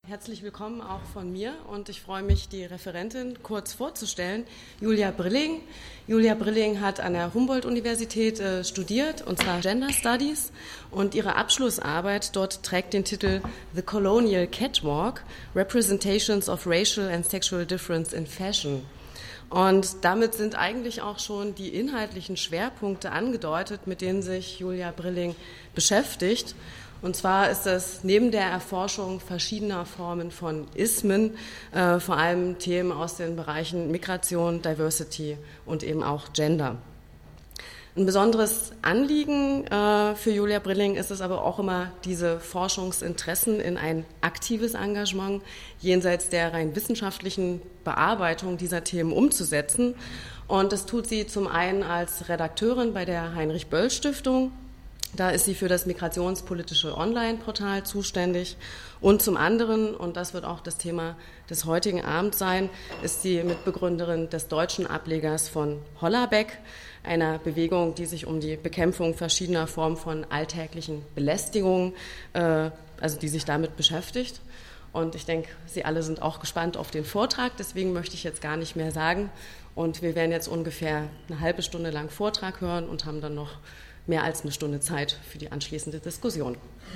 herzlich willkommen auch von mir und ich freue mich, die Referentin kurz vorzustellen, Julia Brilling. Julia Brilling hat an der Humboldt-Universität studiert, und zwar Gender Studies, und ihre Abschlussarbeit dort trägt den Titel The Colonial Catwalk, Representations of Racial and Sexual Difference in Fashion. Und damit sind eigentlich auch schon die inhaltlichen Schwerpunkte angedeutet, mit denen sich Julia Brilling beschäftigt. Und zwar ist es neben der Erforschung verschiedener Formen von Ismen vor allem Themen aus den Bereichen Migration, Diversity und eben auch Gender. Ein besonderes Anliegen für Julia Brilling ist es aber auch immer, diese Forschungsinteressen in ein aktives Engagement jenseits der rein wissenschaftlichen Bearbeitung dieser Themen umzusetzen. Und das tut sie zum einen als Redakteurin bei der Heinrich-Böll-Stiftung. Da ist sie für das migrationspolitische Online-Portal zuständig. Und zum anderen, und das wird auch das Thema des heutigen Abends sein, ist sie Mitbegründerin des deutschen Ablegers von Hollaback, einer Bewegung, die sich um die Bekämpfung verschiedener Formen von alltäglichen Belästigungen, also die sich damit beschäftigt. Und ich denke, Sie alle sind auch gespannt auf den Vortrag, deswegen möchte ich jetzt gar nicht mehr sagen. Und wir werden jetzt ungefähr eine halbe Stunde lang Vortrag hören und haben dann noch mehr als eine Stunde Zeit für die anschließende Diskussion.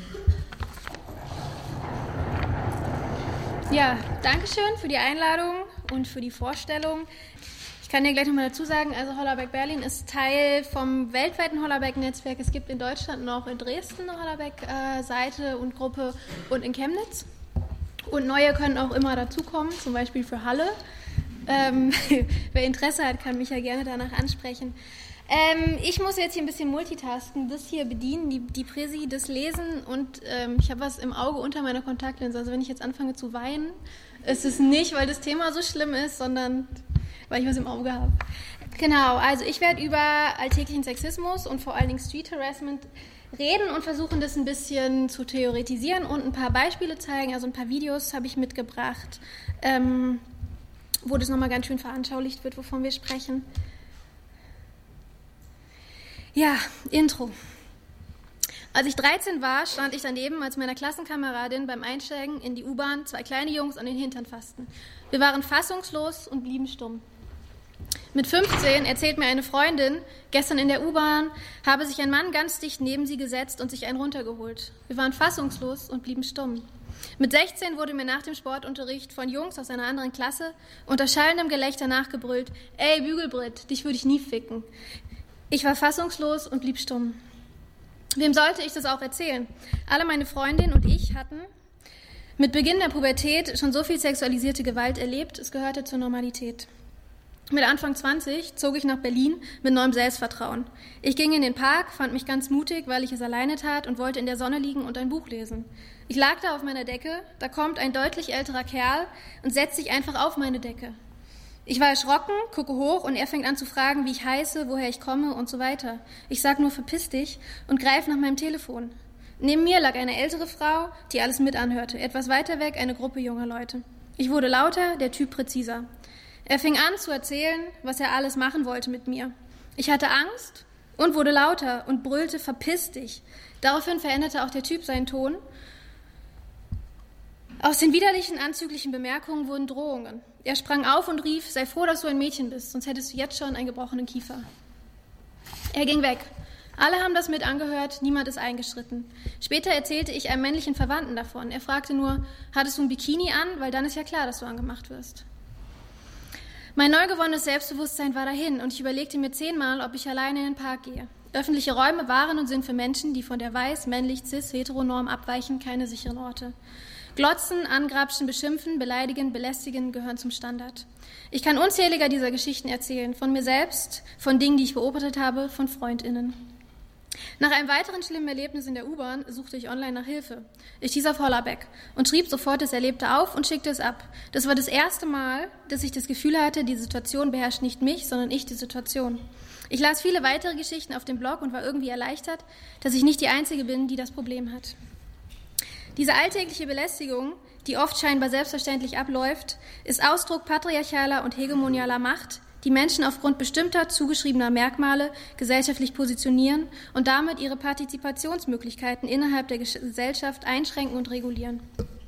Ja, danke schön für die Einladung und für die Vorstellung. Ich kann dir gleich nochmal dazu sagen, also Hollaback Berlin ist Teil vom weltweiten Hollaback-Netzwerk. Es gibt in Deutschland noch in Dresden eine Hollaback-Seite und Gruppe und in Chemnitz. Und neue können auch immer dazukommen, zum Beispiel für Halle. Wer Interesse hat, kann mich ja gerne danach ansprechen. Ich muss jetzt hier ein bisschen multitasken, das hier bedienen, die Präsi, das lesen und ich habe was im Auge unter meiner Kontaktlinse. Also wenn ich jetzt anfange zu weinen, ist es nicht, weil das Thema so schlimm ist, sondern weil ich was im Auge habe. Genau, also ich werde über alltäglichen Sexismus und vor allen Dingen Street Harassment reden und versuchen, das ein bisschen zu theoretisieren und ein paar Beispiele zeigen. Also ein paar Videos habe ich mitgebracht, wo das nochmal ganz schön veranschaulicht wird, wovon wir sprechen. Ja, Intro. Als ich 13 war, stand ich daneben, als meiner Klassenkameradin beim Einsteigen in die U-Bahn 2 kleine Jungs an den Hintern fassten. Wir waren fassungslos und blieben stumm. Mit 15 erzählt mir eine Freundin, gestern in der U-Bahn habe sich ein Mann ganz dicht neben sie gesetzt und sich einen runtergeholt. Wir waren fassungslos und blieben stumm. Mit 16 wurde mir nach dem Sportunterricht von Jungs aus einer anderen Klasse unter schallendem Gelächter nachgebrüllt: »Ey, Bügelbrett, dich würde ich nie ficken.« Ich war fassungslos und blieb stumm. Wem sollte ich das auch erzählen? Alle meine Freundinnen und ich hatten mit Beginn der Pubertät schon so viel sexualisierte Gewalt erlebt, es gehörte zur Normalität. Mit Anfang 20 zog ich nach Berlin mit neuem Selbstvertrauen. Ich ging in den Park, fand mich ganz mutig, weil ich es alleine tat und wollte in der Sonne liegen und ein Buch lesen. Ich lag da auf meiner Decke, da kommt ein deutlich älterer Kerl und setzt sich einfach auf meine Decke. Ich war erschrocken, gucke hoch und er fängt an zu fragen, wie ich heiße, woher ich komme und so weiter. Ich sag nur, verpiss dich und greife nach meinem Telefon. Neben mir lag eine ältere Frau, die alles mit anhörte. Etwas weiter weg eine Gruppe junger Leute. Ich wurde lauter, der Typ präziser. Er fing an zu erzählen, was er alles machen wollte mit mir. Ich hatte Angst und wurde lauter und brüllte, verpiss dich. Daraufhin veränderte auch der Typ seinen Ton. Aus den widerlichen, anzüglichen Bemerkungen wurden Drohungen. Er sprang auf und rief, sei froh, dass du ein Mädchen bist, sonst hättest du jetzt schon einen gebrochenen Kiefer. Er ging weg. Alle haben das mit angehört, niemand ist eingeschritten. Später erzählte ich einem männlichen Verwandten davon. Er fragte nur, hattest du ein Bikini an? Weil dann ist ja klar, dass du angemacht wirst. Mein neu gewonnenes Selbstbewusstsein war dahin und ich überlegte mir 10-mal, ob ich alleine in den Park gehe. Öffentliche Räume waren und sind für Menschen, die von der weiß, männlich, cis, heteronorm abweichen, keine sicheren Orte. Glotzen, angrapschen, beschimpfen, beleidigen, belästigen gehören zum Standard. Ich kann unzähliger dieser Geschichten erzählen, von mir selbst, von Dingen, die ich beobachtet habe, von FreundInnen. Nach einem weiteren schlimmen Erlebnis in der U-Bahn suchte ich online nach Hilfe. Ich stieß auf Hollaback und schrieb sofort das Erlebte auf und schickte es ab. Das war das erste Mal, dass ich das Gefühl hatte, die Situation beherrscht nicht mich, sondern ich die Situation. Ich las viele weitere Geschichten auf dem Blog und war irgendwie erleichtert, dass ich nicht die Einzige bin, die das Problem hat. Diese alltägliche Belästigung, die oft scheinbar selbstverständlich abläuft, ist Ausdruck patriarchaler und hegemonialer Macht, die Menschen aufgrund bestimmter zugeschriebener Merkmale gesellschaftlich positionieren und damit ihre Partizipationsmöglichkeiten innerhalb der Gesellschaft einschränken und regulieren.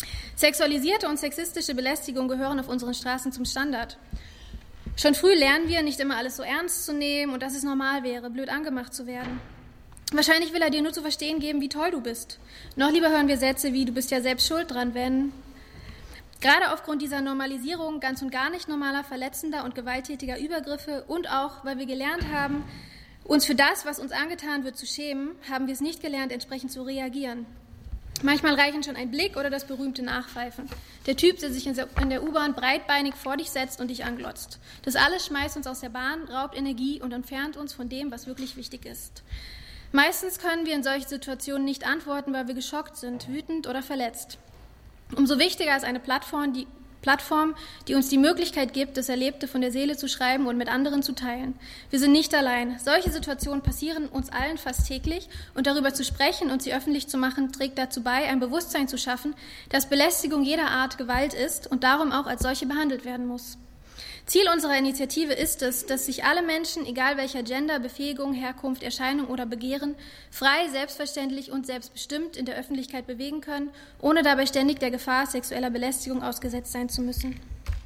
Sexualisierte und sexistische Belästigung gehören auf unseren Straßen zum Standard. Schon früh lernen wir, nicht immer alles so ernst zu nehmen und dass es normal wäre, blöd angemacht zu werden. Wahrscheinlich will er dir nur zu verstehen geben, wie toll du bist. Noch lieber hören wir Sätze wie, du bist ja selbst schuld dran, wenn... Gerade aufgrund dieser Normalisierung ganz und gar nicht normaler, verletzender und gewalttätiger Übergriffe und auch, weil wir gelernt haben, uns für das, was uns angetan wird, zu schämen, haben wir es nicht gelernt, entsprechend zu reagieren. Manchmal reichen schon ein Blick oder das berühmte Nachpfeifen. Der Typ, der sich in der U-Bahn breitbeinig vor dich setzt und dich anglotzt. Das alles schmeißt uns aus der Bahn, raubt Energie und entfernt uns von dem, was wirklich wichtig ist. Meistens können wir in solchen Situationen nicht antworten, weil wir geschockt sind, wütend oder verletzt. Umso wichtiger ist eine Plattform, die uns die Möglichkeit gibt, das Erlebte von der Seele zu schreiben und mit anderen zu teilen. Wir sind nicht allein. Solche Situationen passieren uns allen fast täglich und darüber zu sprechen und sie öffentlich zu machen, trägt dazu bei, ein Bewusstsein zu schaffen, dass Belästigung jeder Art Gewalt ist und darum auch als solche behandelt werden muss. Ziel unserer Initiative ist es, dass sich alle Menschen, egal welcher Gender, Befähigung, Herkunft, Erscheinung oder Begehren, frei, selbstverständlich und selbstbestimmt in der Öffentlichkeit bewegen können, ohne dabei ständig der Gefahr sexueller Belästigung ausgesetzt sein zu müssen.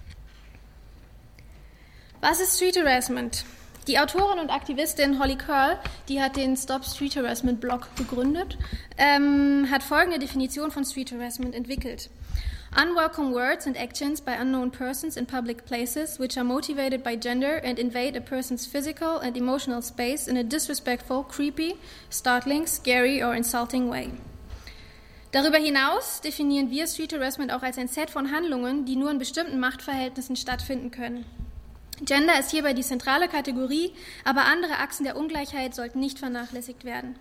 Was ist Street Harassment? Die Autorin und Aktivistin Holly Curl, die hat den Stop Street Harassment Blog gegründet, hat folgende Definition von Street Harassment entwickelt. Unwelcome words and actions by unknown persons in public places which are motivated by gender and invade a person's physical and emotional space in a disrespectful, creepy, startling, scary or insulting way. Darüber hinaus definieren wir Street Harassment auch als ein Set von Handlungen, die nur in bestimmten Machtverhältnissen stattfinden können. Gender ist hierbei die zentrale Kategorie, aber andere Achsen der Ungleichheit sollten nicht vernachlässigt werden.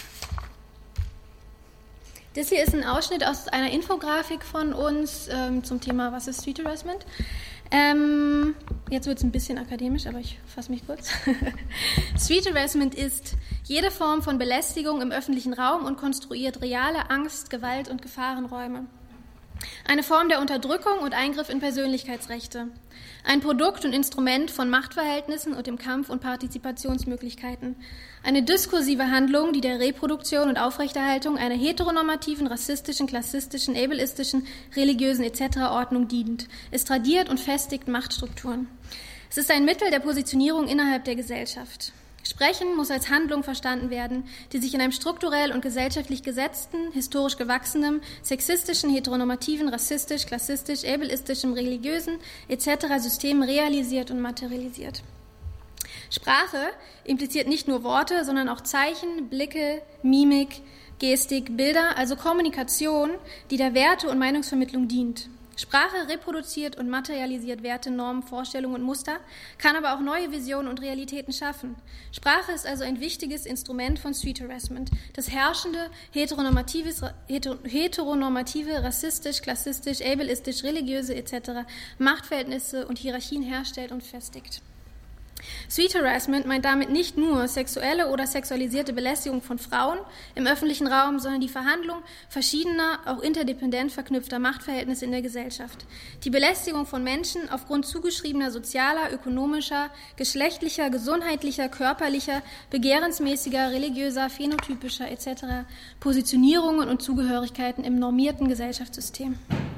Das hier ist ein Ausschnitt aus einer Infografik von uns zum Thema Was ist Street Harassment? Jetzt wird es ein bisschen akademisch, aber ich fasse mich kurz. Street Harassment ist jede Form von Belästigung im öffentlichen Raum und konstruiert reale Angst, Gewalt und Gefahrenräume. Eine Form der Unterdrückung und Eingriff in Persönlichkeitsrechte. Ein Produkt und Instrument von Machtverhältnissen und dem Kampf und Partizipationsmöglichkeiten. Eine diskursive Handlung, die der Reproduktion und Aufrechterhaltung einer heteronormativen, rassistischen, klassistischen, ableistischen, religiösen etc. Ordnung dient. Es tradiert und festigt Machtstrukturen. Es ist ein Mittel der Positionierung innerhalb der Gesellschaft. Sprechen muss als Handlung verstanden werden, die sich in einem strukturell und gesellschaftlich gesetzten, historisch gewachsenen, sexistischen, heteronormativen, rassistisch, klassistisch, ableistischem, religiösen etc. System realisiert und materialisiert. Sprache impliziert nicht nur Worte, sondern auch Zeichen, Blicke, Mimik, Gestik, Bilder, also Kommunikation, die der Werte- und Meinungsvermittlung dient. Sprache reproduziert und materialisiert Werte, Normen, Vorstellungen und Muster, kann aber auch neue Visionen und Realitäten schaffen. Sprache ist also ein wichtiges Instrument von Street Harassment, das herrschende, heteronormative, rassistisch, klassistisch, ableistisch, religiöse etc. Machtverhältnisse und Hierarchien herstellt und festigt. Street Harassment meint damit nicht nur sexuelle oder sexualisierte Belästigung von Frauen im öffentlichen Raum, sondern die Verhandlung verschiedener, auch interdependent verknüpfter Machtverhältnisse in der Gesellschaft. Die Belästigung von Menschen aufgrund zugeschriebener sozialer, ökonomischer, geschlechtlicher, gesundheitlicher, körperlicher, begehrensmäßiger, religiöser, phänotypischer etc. Positionierungen und Zugehörigkeiten im normierten Gesellschaftssystem.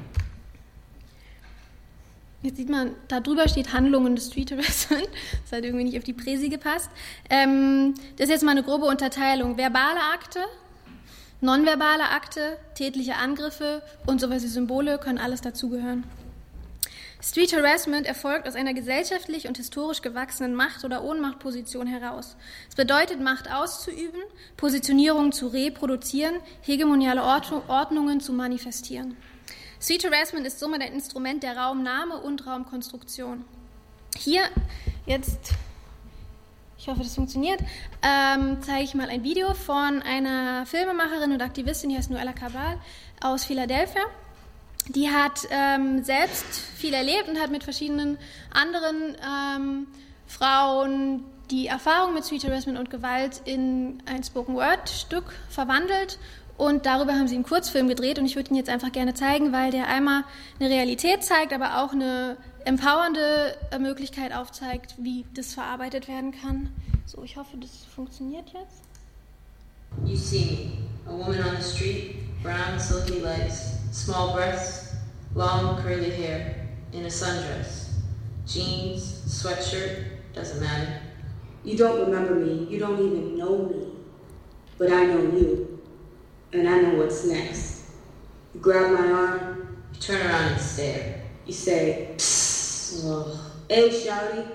Jetzt sieht man, da drüber steht Handlungen des Street Harassment. Das hat irgendwie nicht auf die Präsi gepasst. Das ist jetzt mal eine grobe Unterteilung. Verbale Akte, nonverbale Akte, tätliche Angriffe und sowas wie Symbole können alles dazugehören. Street Harassment erfolgt aus einer gesellschaftlich und historisch gewachsenen Macht- oder Ohnmachtposition heraus. Es bedeutet, Macht auszuüben, Positionierungen zu reproduzieren, hegemoniale Ordnungen zu manifestieren. Street Harassment ist somit ein Instrument der Raumnahme und Raumkonstruktion. Hier jetzt, ich hoffe, das funktioniert, zeige ich mal ein Video von einer Filmemacherin und Aktivistin, die heißt Noella Cabral aus Philadelphia. Die hat selbst viel erlebt und hat mit verschiedenen anderen Frauen die Erfahrung mit Street Harassment und Gewalt in ein Spoken-Word-Stück verwandelt. Und darüber haben sie einen Kurzfilm gedreht und ich würde ihn jetzt einfach gerne zeigen, weil der einmal eine Realität zeigt, aber auch eine empowernde Möglichkeit aufzeigt, wie das verarbeitet werden kann. So, ich hoffe, das funktioniert jetzt. You see me, a woman on the street, brown silky legs, Small breasts, long curly hair, in a sundress. Jeans, sweatshirt, doesn't matter. You don't remember me, you don't even know me. But I know you, and I know what's next. You grab my arm, You turn around and stare. you say, psst. Ugh. Hey, shawty.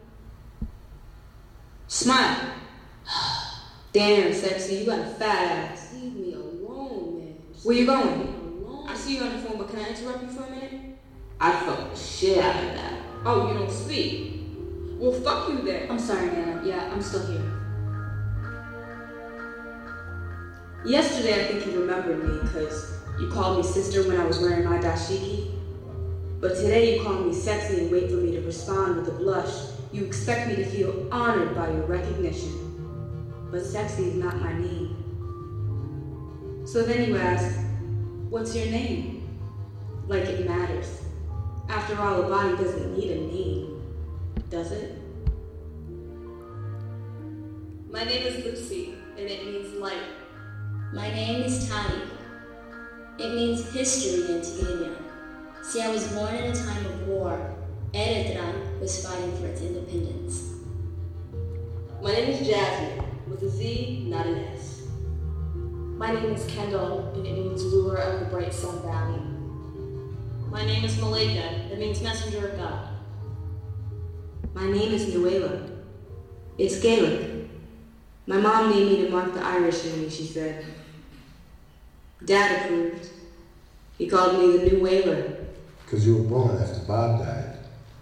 Smile. Damn, sexy, you got a fat ass. Leave me alone, man. Where you going? Leave me alone. I see you on the phone, but can I interrupt you for a minute? I'd fuck the shit out of that. Oh, you don't speak? Well, fuck you then. I'm sorry, Nana. Yeah, I'm still here. Yesterday, I think you remembered me because you called me sister when I was wearing my dashiki. But today, you call me sexy and wait for me to respond with a blush. You expect me to feel honored by your recognition. But sexy is not my name. So then you ask, what's your name? Like it matters. After all, a body doesn't need a name, does it? My name is Lucy, and it means light. My name is Tani. It means history in Tigrinya. See, I was born in a time of war. Eritrea was fighting for its independence. My name is Jasmine, with a Z, not an S. My name is Kendall, and it means ruler of the Bright Sun Valley. My name is Malika, it means messenger of God. My name is Nuela. It's Gaelic. My mom named me to mark the Irish in me, she said. Dad approved. He called me the New Whaler. Because you were born after Bob died.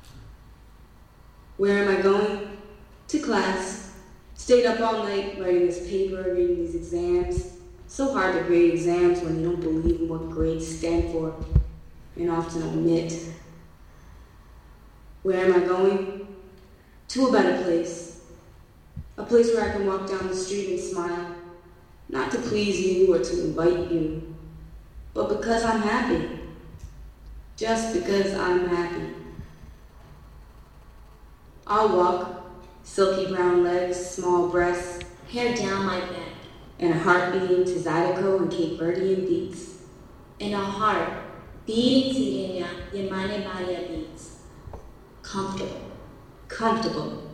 Where am I going? To class. Stayed up all night writing this paper, reading these exams. So hard to grade exams when you don't believe in what grades stand for and often omit. Where am I going? To a better place. A place where I can walk down the street and smile. Not to please you or to invite you, but because I'm happy. Just because I'm happy. I'll walk, silky brown legs, small breasts, Hair down my back, and a heart beating to Zydeco and Cape Verdean beats. and a heart beating Tigrinya Yemane Maria beats. Comfortable. Comfortable.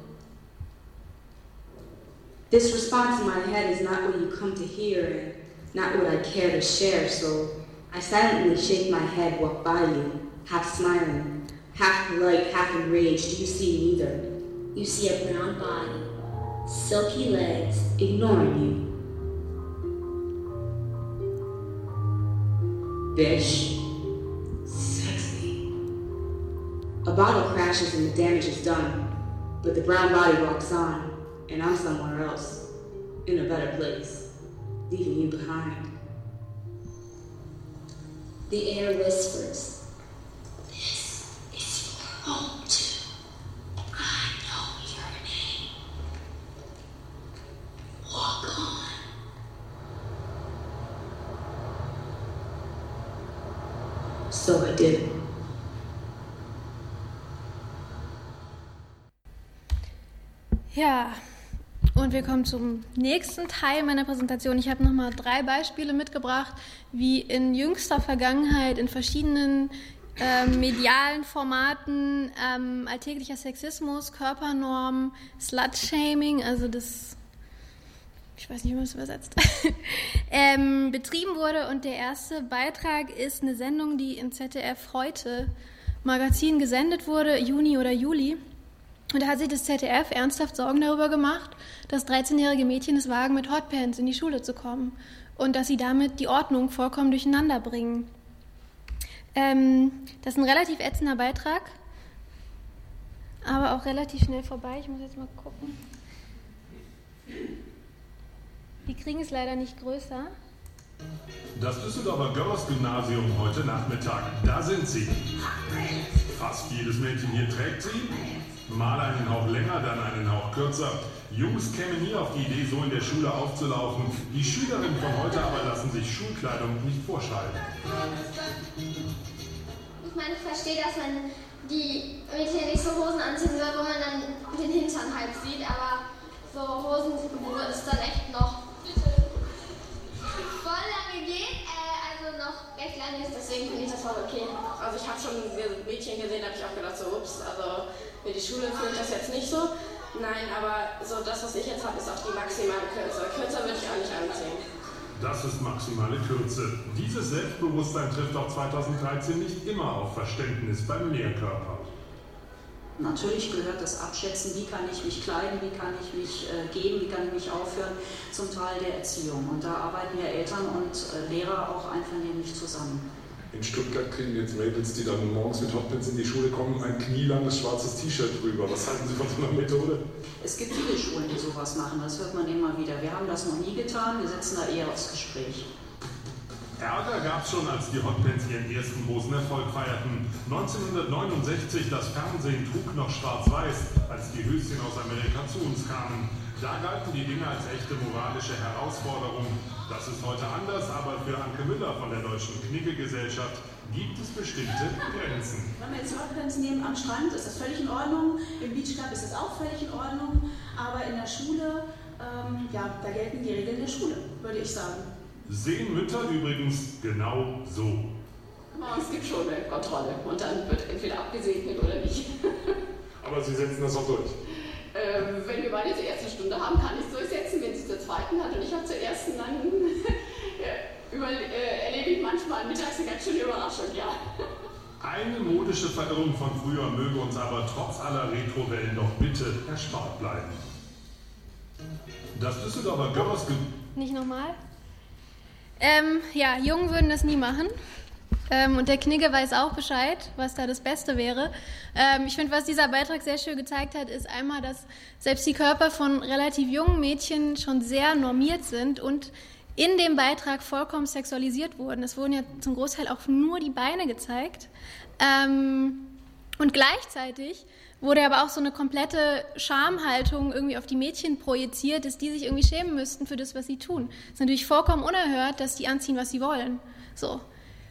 This response in my head is not what you come to hear and not what I care to share, so I silently shake my head, walk by you, half smiling, half polite, half enraged. You see neither. You see a brown body, silky legs, Ignoring you. Bitch. Sexy. A bottle crashes and the damage is done, but the brown body walks on, and I'm somewhere else, in a better place, leaving you behind. the air whispers. This is your home too. I know your name. Walk on. So I did. Ja, und wir kommen zum nächsten Teil meiner Präsentation. Ich habe nochmal 3 Beispiele mitgebracht, wie in jüngster Vergangenheit in verschiedenen medialen Formaten alltäglicher Sexismus, Körpernormen, Slut-Shaming, also das, ich weiß nicht, wie man es übersetzt, betrieben wurde. Und der erste Beitrag ist eine Sendung, die in ZDF heute Magazin gesendet wurde, Juni oder Juli. Und da hat sich das ZDF ernsthaft Sorgen darüber gemacht, dass 13-jährige Mädchen es wagen, mit Hotpants in die Schule zu kommen und dass sie damit die Ordnung vollkommen durcheinander bringen. Das ist ein relativ ätzender Beitrag, aber auch relativ schnell vorbei. Ich muss jetzt mal gucken. Die kriegen es leider nicht größer. Das Düsseldorfer Girls-Gymnasium heute Nachmittag. Da sind sie. Fast jedes Mädchen hier trägt sie. Mal einen Hauch länger, dann einen Hauch kürzer. Jungs kämen nie auf die Idee, so in der Schule aufzulaufen. Die Schülerinnen von heute aber lassen sich Schulkleidung nicht vorschreiben. Ich meine, ich verstehe, dass man die Mädchen nicht so Hosen anziehen soll, wo man dann den Hintern halb sieht, aber so Hosen, wo es dann echt noch voll lange geht, also noch recht lang ist, deswegen finde ich das voll okay. Also ich habe schon Mädchen gesehen, da habe ich auch gedacht, so ups, also für die Schule finde ich das jetzt nicht so. Nein, aber so das, was ich jetzt habe, ist auch die maximale Kürze. Kürzer würde ich auch nicht anziehen. Das ist maximale Kürze. Dieses Selbstbewusstsein trifft auch 2013 nicht immer auf Verständnis beim Lehrkörper. Natürlich gehört das Abschätzen, wie kann ich mich kleiden, wie kann ich mich geben, wie kann ich mich aufführen, zum Teil der Erziehung. Und da arbeiten ja Eltern und Lehrer auch einvernehmlich zusammen. In Stuttgart kriegen jetzt Mädels, die dann morgens mit Hotpants in die Schule kommen, ein knielanges schwarzes T-Shirt drüber. Was halten Sie von so einer Methode? Es gibt viele Schulen, die sowas machen, das hört man immer wieder. Wir haben das noch nie getan, wir setzen da eher aufs Gespräch. Ärger gab es schon, als die Hotpants ihren ersten großen Erfolg feierten. 1969, das Fernsehen trug noch schwarz-weiß, als die Höschen aus Amerika zu uns kamen. Da galten die Dinge als echte moralische Herausforderung. Das ist heute anders, aber für Anke Müller von der Deutschen Knicke-Gesellschaft gibt es bestimmte Grenzen. Wenn wir jetzt Hotpants nehmen am Strand, ist das völlig in Ordnung. Im Beachclub ist das auch völlig in Ordnung. Aber in der Schule, da gelten die Regeln der Schule, würde ich sagen. Sehen Mütter übrigens genau so. Es gibt schon eine Kontrolle und dann wird entweder abgesegnet oder nicht. Aber Sie setzen das auch durch? Wenn wir beide zur ersten Stunde haben, kann ich es durchsetzen. Wenn sie zur zweiten hat und ich habe zur ersten, dann erlebe ich manchmal mittags eine ganz schöne Überraschung, ja. Eine modische Verirrung von früher möge uns aber trotz aller Retrowellen doch bitte erspart bleiben. Das Düsseldorfer Girls... Nicht nochmal? Jungen würden das nie machen. Und der Knigge weiß auch Bescheid, was da das Beste wäre. Ich finde, was dieser Beitrag sehr schön gezeigt hat, ist einmal, dass selbst die Körper von relativ jungen Mädchen schon sehr normiert sind und in dem Beitrag vollkommen sexualisiert wurden. Es wurden ja zum Großteil auch nur die Beine gezeigt. Und gleichzeitig wurde aber auch so eine komplette Schamhaltung irgendwie auf die Mädchen projiziert, dass die sich irgendwie schämen müssten für das, was sie tun. Es ist natürlich vollkommen unerhört, dass die anziehen, was sie wollen. So.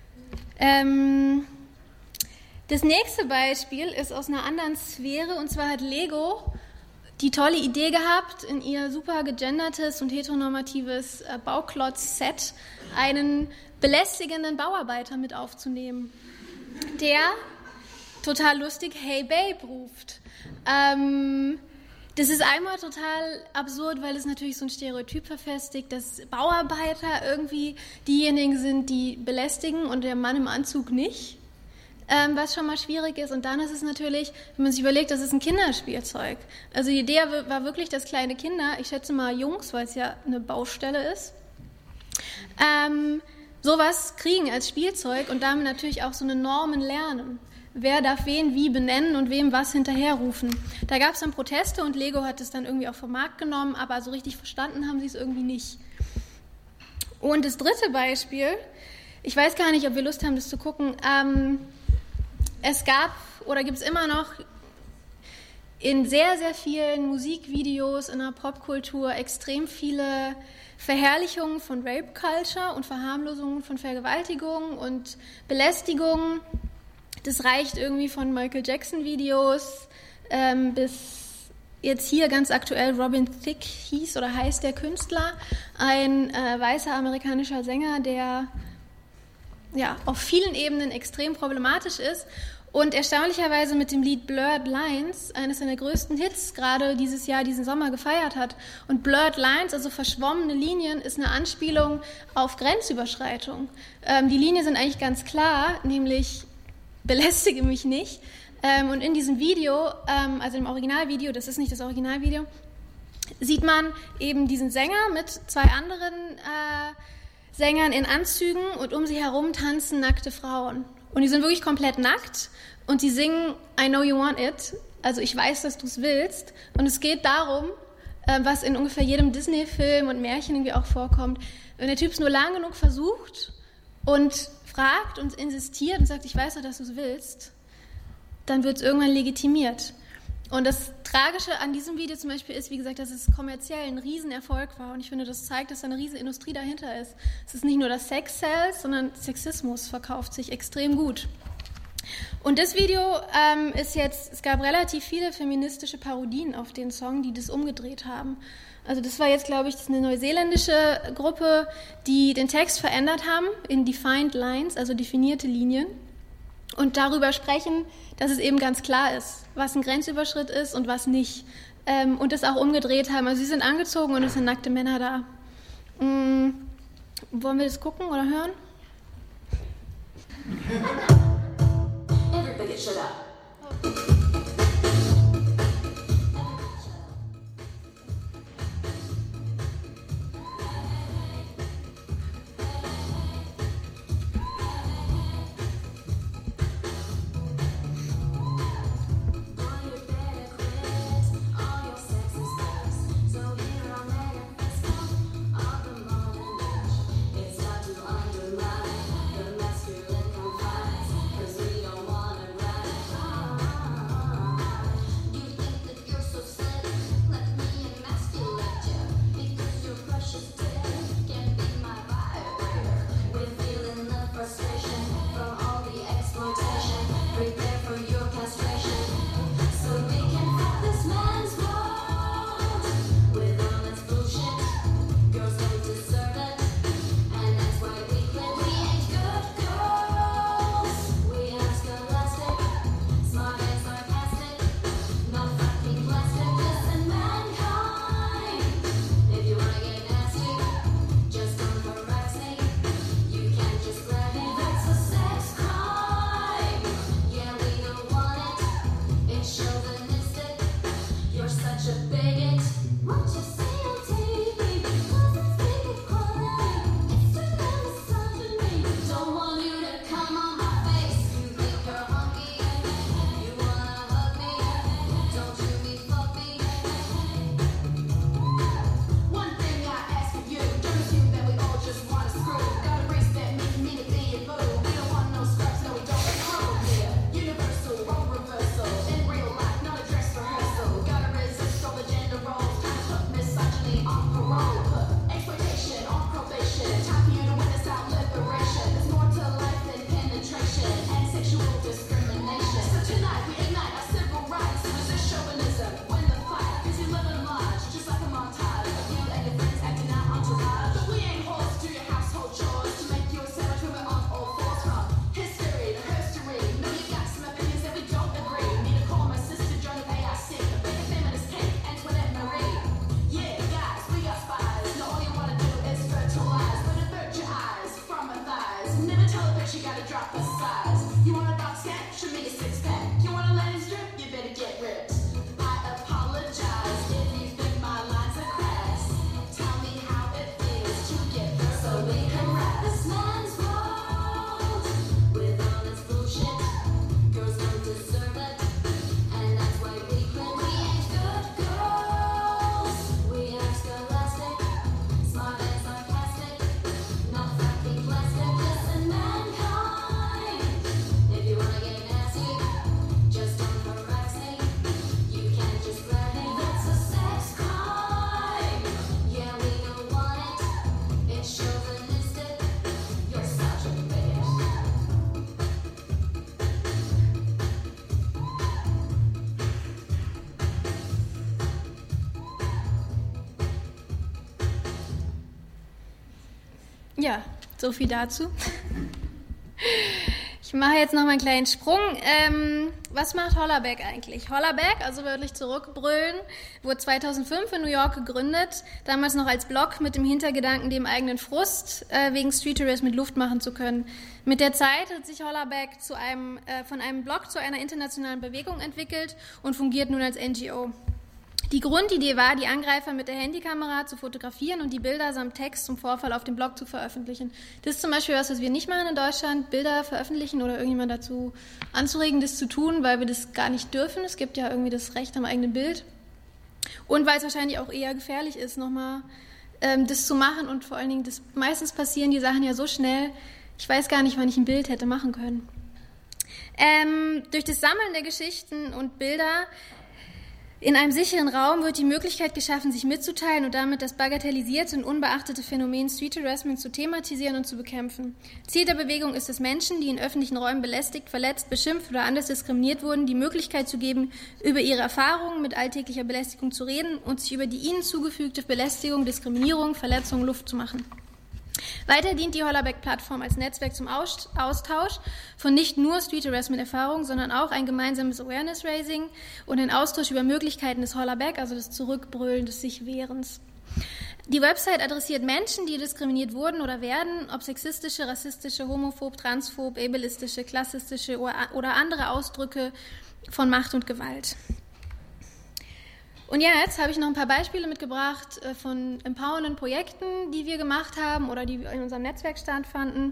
Das nächste Beispiel ist aus einer anderen Sphäre, und zwar hat Lego die tolle Idee gehabt, in ihr super gegendertes und heteronormatives Bauklotz-Set einen belästigenden Bauarbeiter mit aufzunehmen, der total lustig Hey Babe ruft. Das ist einmal total absurd, weil es natürlich so ein Stereotyp verfestigt, dass Bauarbeiter irgendwie diejenigen sind, die belästigen und der Mann im Anzug nicht, was schon mal schwierig ist. Und dann ist es natürlich, wenn man sich überlegt, das ist ein Kinderspielzeug. Also die Idee war wirklich, dass kleine Kinder, ich schätze mal Jungs, weil es ja eine Baustelle ist, sowas kriegen als Spielzeug und damit natürlich auch so eine Normen lernen. Wer darf wen wie benennen und wem was hinterherrufen. Da gab es dann Proteste und Lego hat es dann irgendwie auch vom Markt genommen, aber so richtig verstanden haben sie es irgendwie nicht. Und das dritte Beispiel, ich weiß gar nicht, ob wir Lust haben, das zu gucken, es gab oder gibt es immer noch in sehr, sehr vielen Musikvideos in der Popkultur extrem viele Verherrlichungen von Rape Culture und Verharmlosungen von Vergewaltigungen und Belästigungen. Das reicht irgendwie von Michael Jackson-Videos bis jetzt hier ganz aktuell Robin Thicke hieß oder heißt der Künstler, ein weißer amerikanischer Sänger, der ja auf vielen Ebenen extrem problematisch ist und erstaunlicherweise mit dem Lied Blurred Lines eines seiner größten Hits gerade dieses Jahr, diesen Sommer gefeiert hat. Und Blurred Lines, also verschwommene Linien, ist eine Anspielung auf Grenzüberschreitung. Die Linien sind eigentlich ganz klar, nämlich belästige mich nicht. Und in diesem Video, also im Originalvideo, das ist nicht das Originalvideo, sieht man eben diesen Sänger mit zwei anderen Sängern in Anzügen und um sie herum tanzen nackte Frauen. Und die sind wirklich komplett nackt und die singen I know you want it, also ich weiß, dass du es willst. Und es geht darum, was in ungefähr jedem Disney-Film und Märchen irgendwie auch vorkommt, wenn der Typ es nur lang genug versucht und fragt und insistiert und sagt, ich weiß doch, dass du es willst, dann wird es irgendwann legitimiert. Und das Tragische an diesem Video zum Beispiel ist, wie gesagt, dass es kommerziell ein Riesenerfolg war. Und ich finde, das zeigt, dass da eine riesige Industrie dahinter ist. Es ist nicht nur das Sex-Sales, sondern Sexismus verkauft sich extrem gut. Und das Video ist jetzt, es gab relativ viele feministische Parodien auf den Song, die das umgedreht haben. Also das war jetzt, glaube ich, das ist eine neuseeländische Gruppe, die den Text verändert haben in Defined Lines, also definierte Linien, und darüber sprechen, dass es eben ganz klar ist, was ein Grenzüberschritt ist und was nicht. Und das auch umgedreht haben. Also sie sind angezogen und es sind nackte Männer da. Wollen wir das gucken oder hören? Everybody shut up. Ja, so viel dazu. Ich mache jetzt noch mal einen kleinen Sprung. Was macht Hollerback eigentlich? Hollerback, also wörtlich zurückbrüllen, wurde 2005 in New York gegründet, damals noch als Blog mit dem Hintergedanken, dem eigenen Frust wegen Street Harassment Luft machen zu können. Mit der Zeit hat sich Hollerback von einem Blog zu einer internationalen Bewegung entwickelt und fungiert nun als NGO. Die Grundidee war, die Angreifer mit der Handykamera zu fotografieren und die Bilder samt Text zum Vorfall auf dem Blog zu veröffentlichen. Das ist zum Beispiel was wir nicht machen in Deutschland, Bilder veröffentlichen oder irgendjemand dazu anzuregen, das zu tun, weil wir das gar nicht dürfen. Es gibt ja irgendwie das Recht am eigenen Bild. Und weil es wahrscheinlich auch eher gefährlich ist, nochmal das zu machen. Und vor allen Dingen, meistens passieren die Sachen ja so schnell, ich weiß gar nicht, wann ich ein Bild hätte machen können. Durch das Sammeln der Geschichten und Bilder In einem sicheren Raum wird die Möglichkeit geschaffen, sich mitzuteilen und damit das bagatellisierte und unbeachtete Phänomen Street Harassment zu thematisieren und zu bekämpfen. Ziel der Bewegung ist es, Menschen, die in öffentlichen Räumen belästigt, verletzt, beschimpft oder anders diskriminiert wurden, die Möglichkeit zu geben, über ihre Erfahrungen mit alltäglicher Belästigung zu reden und sich über die ihnen zugefügte Belästigung, Diskriminierung, Verletzung Luft zu machen. Weiter dient die Hollerbeck-Plattform als Netzwerk zum Austausch von nicht nur Street-Harassment-Erfahrungen, sondern auch ein gemeinsames Awareness-Raising und den Austausch über Möglichkeiten des Hollerback, also des Zurückbrüllen, des Sich-Wehrens. Die Website adressiert Menschen, die diskriminiert wurden oder werden, ob sexistische, rassistische, homophob, transphob, ableistische, klassistische oder andere Ausdrücke von Macht und Gewalt. Und jetzt habe ich noch ein paar Beispiele mitgebracht von empowernden Projekten, die wir gemacht haben oder die in unserem Netzwerk stattfanden.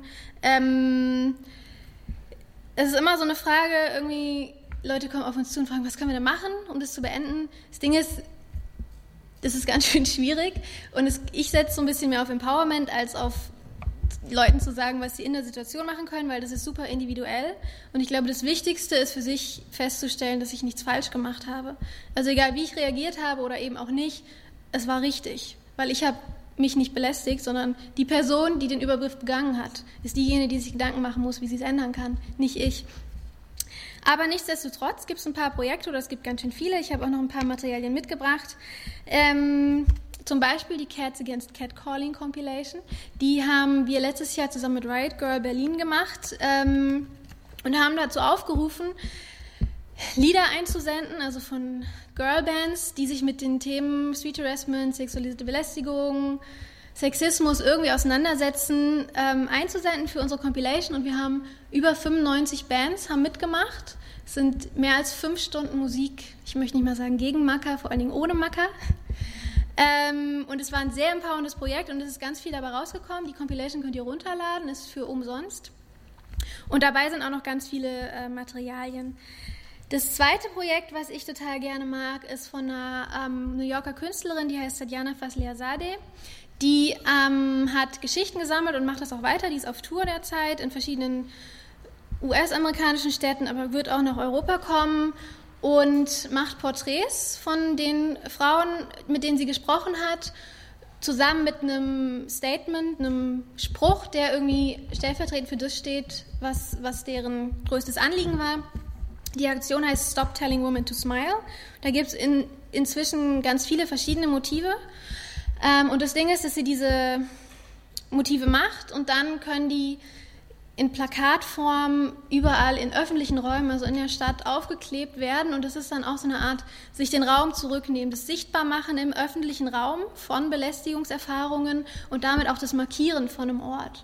Es ist immer so eine Frage, irgendwie Leute kommen auf uns zu und fragen, was können wir denn machen, um das zu beenden? Das Ding ist, das ist ganz schön schwierig und ich setze so ein bisschen mehr auf Empowerment als auf Leuten zu sagen, was sie in der Situation machen können, weil das ist super individuell. Und ich glaube, das Wichtigste ist für sich festzustellen, dass ich nichts falsch gemacht habe. Also egal, wie ich reagiert habe oder eben auch nicht, es war richtig. Weil ich habe mich nicht belästigt, sondern die Person, die den Übergriff begangen hat, ist diejenige, die sich Gedanken machen muss, wie sie es ändern kann, nicht ich. Aber nichtsdestotrotz gibt es ein paar Projekte, oder es gibt ganz schön viele. Ich habe auch noch ein paar Materialien mitgebracht. Zum Beispiel die Cats Against Catcalling Compilation. Die haben wir letztes Jahr zusammen mit Riot Girl Berlin gemacht und haben dazu aufgerufen, Lieder einzusenden, also von Girlbands, die sich mit den Themen Street Harassment, sexualisierte Belästigung, Sexismus irgendwie auseinandersetzen, einzusenden für unsere Compilation. Und wir haben über 95 Bands haben mitgemacht. Es sind mehr als 5 Stunden Musik, ich möchte nicht mal sagen gegen Macker, vor allen Dingen ohne Macker. Und es war ein sehr empowerndes Projekt und es ist ganz viel dabei rausgekommen. Die Compilation könnt ihr runterladen, ist für umsonst. Und dabei sind auch noch ganz viele Materialien. Das zweite Projekt, was ich total gerne mag, ist von einer New Yorker Künstlerin, die heißt Sadyana Fasliazadeh. Die hat Geschichten gesammelt und macht das auch weiter. Die ist auf Tour derzeit in verschiedenen US-amerikanischen Städten, aber wird auch nach Europa kommen und macht Porträts von den Frauen, mit denen sie gesprochen hat, zusammen mit einem Statement, einem Spruch, der irgendwie stellvertretend für das steht, was deren größtes Anliegen war. Die Aktion heißt Stop Telling Women to Smile. Da gibt es inzwischen ganz viele verschiedene Motive. Und das Ding ist, dass sie diese Motive macht und dann können die in Plakatform überall in öffentlichen Räumen, also in der Stadt, aufgeklebt werden. Und das ist dann auch so eine Art, sich den Raum zurücknehmen, das Sichtbarmachen im öffentlichen Raum von Belästigungserfahrungen und damit auch das Markieren von einem Ort.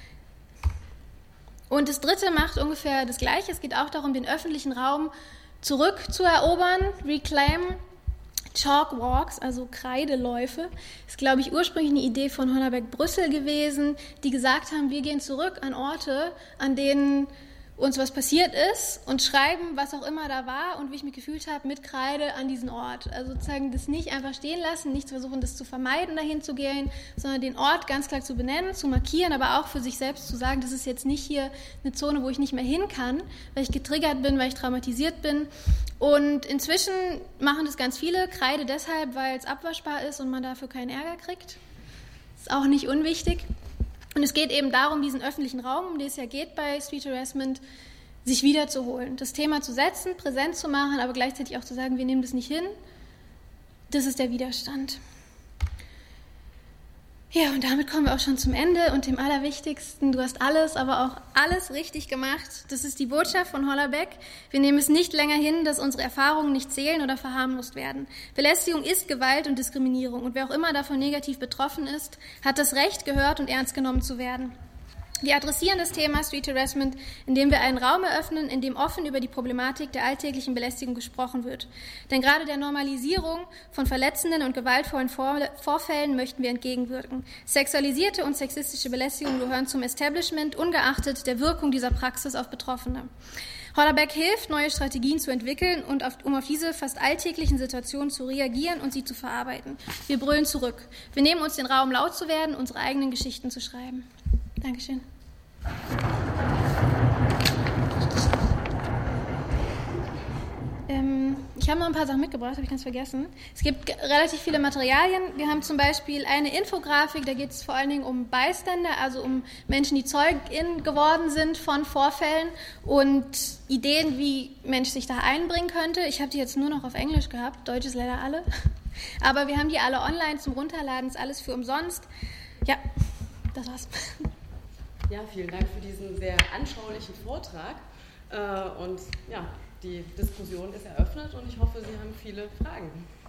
Und das dritte macht ungefähr das Gleiche. Es geht auch darum, den öffentlichen Raum zurückzuerobern, reclaim. Chalk Walks, also Kreideläufe, ist, glaube ich, ursprünglich eine Idee von Hollerbeck Brüssel gewesen, die gesagt haben, wir gehen zurück an Orte, an denen uns was passiert ist und schreiben, was auch immer da war und wie ich mich gefühlt habe, mit Kreide an diesen Ort. Also sozusagen das nicht einfach stehen lassen, nicht versuchen, das zu vermeiden, dahin zu gehen, sondern den Ort ganz klar zu benennen, zu markieren, aber auch für sich selbst zu sagen, das ist jetzt nicht hier eine Zone, wo ich nicht mehr hin kann, weil ich getriggert bin, weil ich traumatisiert bin. Und inzwischen machen das ganz viele, Kreide deshalb, weil es abwaschbar ist und man dafür keinen Ärger kriegt. Ist auch nicht unwichtig. Und es geht eben darum, diesen öffentlichen Raum, um den es ja geht bei Street Harassment, sich wiederzuholen, das Thema zu setzen, präsent zu machen, aber gleichzeitig auch zu sagen, wir nehmen das nicht hin. Das ist der Widerstand. Ja, und damit kommen wir auch schon zum Ende und dem Allerwichtigsten. Du hast alles, aber auch alles richtig gemacht. Das ist die Botschaft von Hollerbeck. Wir nehmen es nicht länger hin, dass unsere Erfahrungen nicht zählen oder verharmlost werden. Belästigung ist Gewalt und Diskriminierung. Und wer auch immer davon negativ betroffen ist, hat das Recht, gehört und ernst genommen zu werden. Wir adressieren das Thema Street Harassment, indem wir einen Raum eröffnen, in dem offen über die Problematik der alltäglichen Belästigung gesprochen wird. Denn gerade der Normalisierung von verletzenden und gewaltvollen Vorfällen möchten wir entgegenwirken. Sexualisierte und sexistische Belästigung gehören zum Establishment, ungeachtet der Wirkung dieser Praxis auf Betroffene. Hollerbeck hilft, neue Strategien zu entwickeln und um auf diese fast alltäglichen Situationen zu reagieren und sie zu verarbeiten. Wir brüllen zurück. Wir nehmen uns den Raum, laut zu werden, unsere eigenen Geschichten zu schreiben. Dankeschön. Ich habe noch ein paar Sachen mitgebracht, habe ich ganz vergessen. Es gibt relativ viele Materialien. Wir haben zum Beispiel eine Infografik, da geht es vor allen Dingen um Beiständer, also um Menschen, die Zeugin geworden sind von Vorfällen und Ideen, wie Mensch sich da einbringen könnte. Ich habe die jetzt nur noch auf Englisch gehabt, Deutsch ist leider alle. Aber wir haben die alle online zum Runterladen, ist alles für umsonst. Ja, das war's. Ja, vielen Dank für diesen sehr anschaulichen Vortrag. Und ja, die Diskussion ist eröffnet und ich hoffe, Sie haben viele Fragen.